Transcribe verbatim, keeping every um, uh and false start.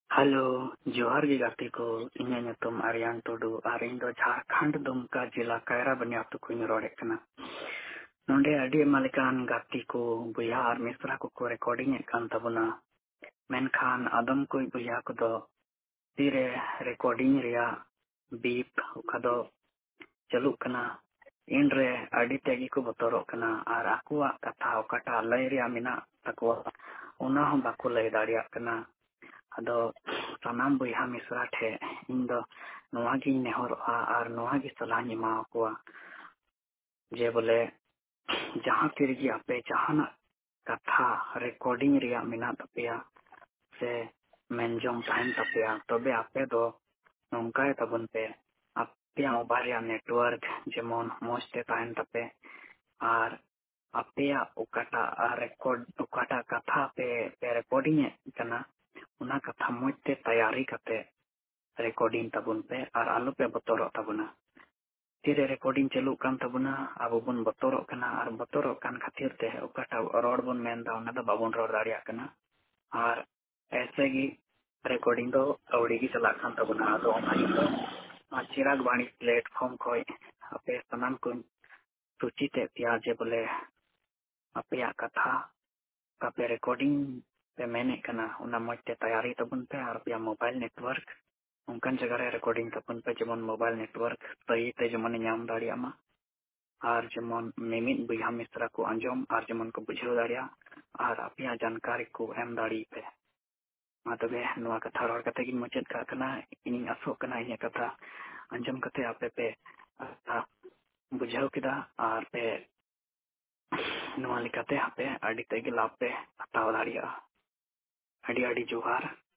Hello जोहार गे गाते को इन्हें nyutum Aryan Tudu ar ᱤᱧ ᱫᱚ ᱡᱷᱟᱲᱠᱷᱚᱸᱰ ᱫᱩᱢᱠᱟ ᱡᱮᱞᱟ ᱠᱟᱭᱨᱟᱵᱟᱹᱱᱤ ᱟᱹᱛᱩ ᱠᱷᱚᱱᱤᱧ ᱨᱚᱲᱮᱫ ᱠᱟᱱᱟ। ᱱᱚᱰᱮ ᱟᱹᱰᱤ ᱟᱭᱢᱟ ᱞᱮᱠᱟᱱ ᱜᱟᱛᱮ ᱠᱚ ᱵᱚᱭᱦᱟ ᱟᱨ ᱢᱤᱥᱨᱟ ᱠᱚᱠᱚ ᱨᱮᱠᱚᱨᱰᱤᱝ ᱮᱫ ᱠᱟᱱ ᱛᱟᱵᱚᱱᱟ। ᱢᱮᱱᱠᱷᱟन ᱟᱫᱚᱢ ᱠᱚ ᱵᱚᱭᱦᱟ ᱠᱚᱫᱚ ᱛᱤᱨᱮ ᱨᱮᱠᱚᱨᱰᱤᱝ ᱨᱮᱭᱟᱜ ᱵᱤᱯ ᱚᱠᱟ ᱫᱚ ᱪᱟᱹᱞᱩᱜ ᱠᱟᱱᱟ ᱤᱱᱨᱮ ᱟᱹᱰᱤ ᱛᱮᱜᱮ ᱠᱚ ᱵᱚᱛᱚᱨᱚᱜ ᱠᱟᱱᱟ ᱟᱨ ᱟᱠᱚᱣᱟᱜ ᱠᱟᱛᱷᱟ ᱚᱠᱟᱴᱟᱜ ᱞᱟᱹᱭ ᱨᱮᱭᱟᱜ ᱢᱮᱱᱟᱜ ᱛᱟᱠᱚᱣᱟ ᱚᱱᱟ ᱦᱚᱸ ᱵᱟᱠᱚ ᱞᱟᱹᱭ ᱫᱟᱲᱮᱭᱟᱜ ᱠᱟᱱᱟ। ᱟᱫᱚ ᱥᱟᱱᱟᱢ ᱵᱚᱭᱦᱟ ᱢᱤᱥᱨᱟ ᱴᱷᱮᱡ ᱤᱧ ᱫᱚ ᱱᱚᱣᱟ ᱜᱤᱧ ᱱᱮᱦᱚᱨᱚᱜᱼᱟ ᱟᱨ ᱱᱚᱣᱟ ᱜᱮ ᱥᱟᱞᱦᱟᱧ ᱮᱢᱟ ᱠᱚᱣᱟ ᱡᱮ ᱵᱚᱞᱮ ᱡᱟᱦᱟᱸ ᱛᱤᱨᱮᱜᱮ ᱟᱯᱮ ᱡᱟᱦᱟᱱᱟᱜ ᱠᱟᱛᱷᱟ ᱨᱮᱠᱚᱨᱰᱤᱝ ᱨᱮᱭᱟᱜ ᱢᱮᱱᱟᱜ ᱛᱟᱯᱮᱭᱟ ᱥᱮ ᱢᱮᱱᱡᱚᱝ ᱛᱟᱦᱮᱱ ᱛᱟᱯᱮᱭᱟ ᱛᱚᱵᱮ ᱟᱯᱮ ᱫᱚ ᱱᱚᱝᱠᱟᱭ ᱛᱟᱵᱚᱱ ᱯᱮ ᱟᱯᱮᱭᱟᱜ ᱢᱳᱵᱟइल ᱨᱮᱭᱟᱜ नेटवर्क जेमन मौज ते ताहन तपे और अपेया ओकाटा रेकॉर्ड ओकाटा कथा पे पे रिकॉर्डिंग कना उना कथा मौज ते तैयारी कते रिकॉर्डिंग तबुन पे और आलू पे बतोरो तबुना तीरे रिकॉर्डिंग चलू कान तबुना अब बुन बतोरो कना और बतोरो कान खातिर ते ओकाटा रोड बुन मेनदा उना दो बाबुन रोड दाड़िया कना और ऐसे ही रिकॉर्डिंग दो अवड़ी की चला कान तबुना तो ओना चिराग बाणी प्लेटफॉर्म खोय अपे सनाम को सूचित पिया जे बोले अपया कथा अपे रिकॉर्डिंग पे मैंने कना उना मते तैयारी तबन पे और अपया मोबाइल नेटवर्क उनकन जगह रे रिकॉर्डिंग तबन पे जेमन मोबाइल नेटवर्क सही ते जेमन नाम दाड़िया मा और जेमन मेमिन बुया मिस्रा को अंजम और जेमन को बुझाव दाड़िया और अपया जानकारी को एम दाड़ी पे मा तबे नवा कथा रोड कते कि मचेद का कना इनी असो कना इने कथा अंजम कते आपे पे बुझाव किदा और पे नवा लिकाते आपे अड़ी तेगे लाभ पे हताव दाड़िया अड़ी अड़ी जोहार।